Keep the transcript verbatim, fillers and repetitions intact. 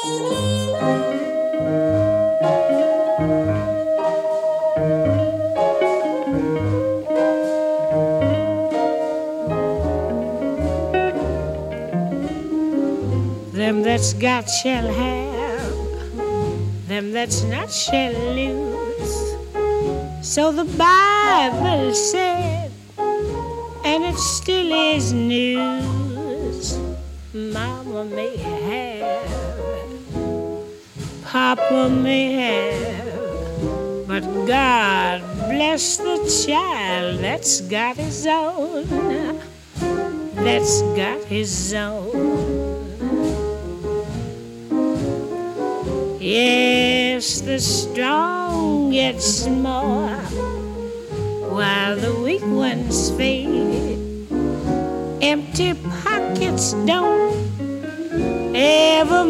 Them that's got shall have, them that's not shall lose. So the Bible said, and it still is news. Mama may have, Papa may have, but God bless the child that's got his own, that's got his own. Yes, the strong get more while the weak ones fade. Empty pockets don't ever